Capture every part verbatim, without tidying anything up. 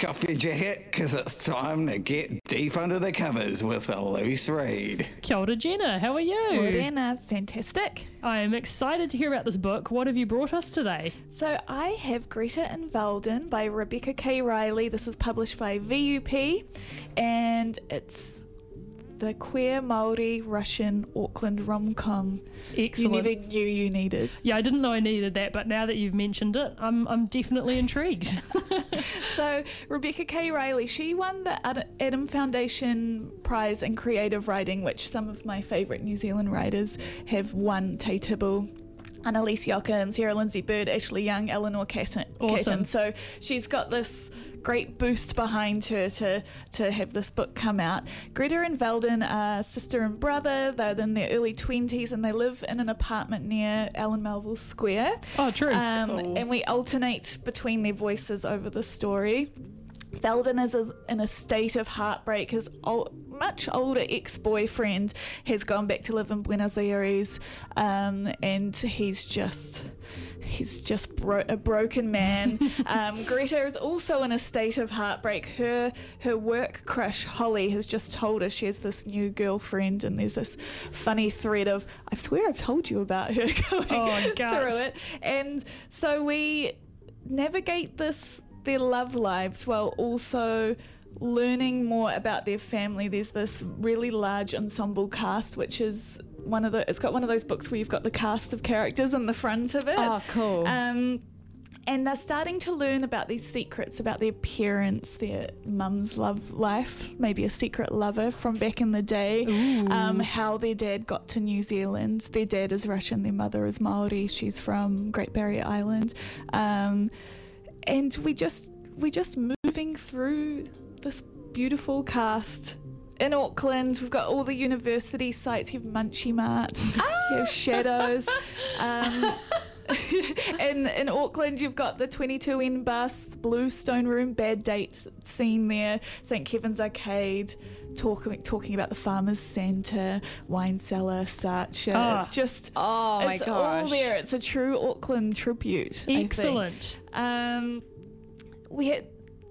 Kick off your jacket, because it's time to get deep under the covers with a loose read. Kia ora, Jenna. How are you? Morena, fantastic. I am excited to hear about this book. What have you brought us today? So I have Greta and Valden by Rebecca K. Riley. This is published by V U P, and it's the queer Māori Russian Auckland rom-com Excellent. you never knew you needed. Yeah, I didn't know I needed that, but now that you've mentioned it, I'm I'm definitely intrigued. So Rebecca K. Riley, she won the Ad- Adam Foundation Prize in Creative Writing, which some of my favourite New Zealand writers have won. Tay Tibble, Annalise Yoakum, Sarah Lindsay Bird, Ashley Young, Eleanor Catton. Awesome. Catton. So she's got this great boost behind her to to have this book come out. Greta and Valden are sister and brother. They're in their early twenties and they live in an apartment near Alan Melville Square. Oh, true. Um, Cool. And we alternate between their voices over the story. Valden is in a state of heartbreak. His old, much older ex-boyfriend has gone back to live in Buenos Aires, um, and he's just he's just bro- a broken man. um, Greta is also in a state of heartbreak. Her her work crush Holly has just told her she has this new girlfriend, and there's this funny thread of I swear I've told you about her going Oh, guts. through it, and so we navigate this. Their love lives while also learning more about their family. There's this really large ensemble cast, which is one of the it's got one of those books where you've got the cast of characters in the front of it. Oh, cool. Um, and they're starting to learn about these secrets about their parents, their mum's love life, maybe a secret lover from back in the day, um, how their dad got to New Zealand. Their dad is Russian, their mother is Māori. She's from Great Barrier Island. Um, And we just we just moving through this beautiful cast in Auckland. We've got all the university sites. You have Munchie Mart, you have Shadows. Um, in in Auckland, you've got the twenty-two N bus, Bluestone Room, Bad Date scene there, Saint Kevin's Arcade. Talking talking about the Farmers Centre, Wine Cellar, Saatchi. Ah. It's just Oh my it's gosh. all there. It's a true Auckland tribute. I think. Excellent. Um, we had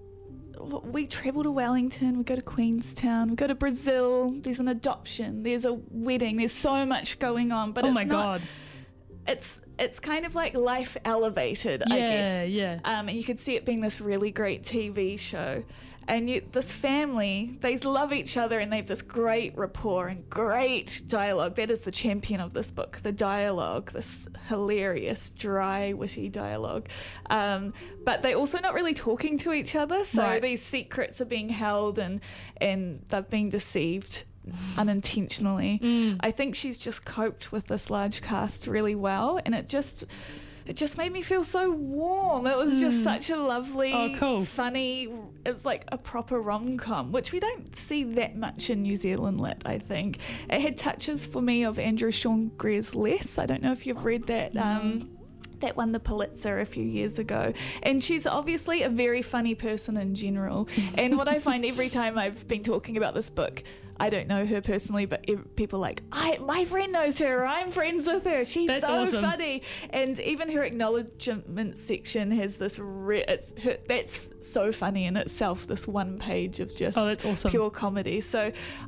we travel to Wellington. We go to Queenstown. We go to Brazil. There's an adoption. There's a wedding. There's so much going on. But Oh it's my not, God. It's it's kind of like life elevated. I Yeah, guess. yeah. Um, and you could see it being this really great T V show. And you, this family, they love each other and they have this great rapport and great dialogue. That is the champion of this book, the dialogue, this hilarious, dry, witty dialogue. Um, but they're also not really talking to each other, so Right. these secrets are being held and, and they've been deceived unintentionally. Mm. I think she's just coped with this large cast really well, and it just... It just made me feel so warm. It was just such a lovely, Oh, cool. funny, it was like a proper rom-com, which we don't see that much in New Zealand lit, I think. It had touches for me of Andrew Sean Greer's Less. I don't know if you've read that. Um, that won the Pulitzer a few years ago. And she's obviously a very funny person in general. And what I find every time I've been talking about this book, I don't know her personally, but ev- people are like, I, my friend knows her, or I'm friends with her. She's That's so awesome. funny. And even her acknowledgement section has this, re- it's her, that's so funny in itself, this one page of just Oh, that's awesome. pure comedy. So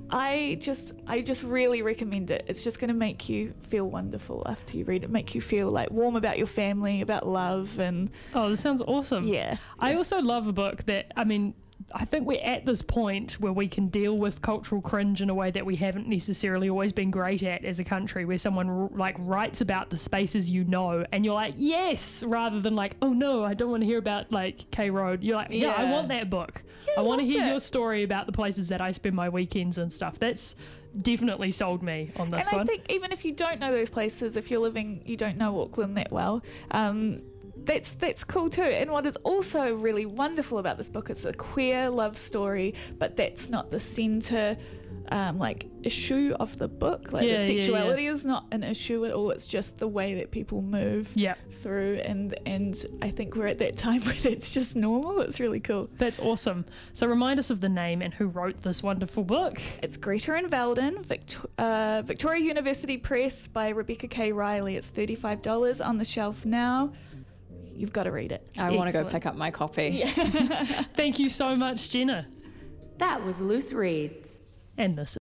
I just, I just really recommend it. It's just going to make you feel wonderful after you read it, make you feel like warm about your family, about love, and Oh, this sounds awesome. yeah. I also love a book that, I mean, I think we're at this point where we can deal with cultural cringe in a way that we haven't necessarily always been great at as a country, where someone r- like writes about the spaces you know and you're like, yes, rather than like, oh no, I don't want to hear about like K Road. You're like, yeah, I Yeah. want that book. Yeah, I want to loved hear it. your story about the places that I spend my weekends and stuff. That's definitely sold me on this And one. I think even if you don't know those places, if you're living, you don't know Auckland that well, um, that's that's cool too. And what is also really wonderful about this book, it's a queer love story, but that's not the centre um, like issue of the book. Like Yeah, the yeah, yeah. sexuality is not an issue at all. It's just the way that people move Yeah. through, and and I think we're at that time when it's just normal. It's really cool. That's awesome. So remind us of the name and who wrote this wonderful book. It's Greta and Valden, Victor- uh, Victoria University Press by Rebecca K. Riley. It's thirty-five dollars on the shelf now. you've got to read it. I want to go Excellent. pick up my copy. Yeah. Thank you so much, Jenna. That was Loose Reads. And this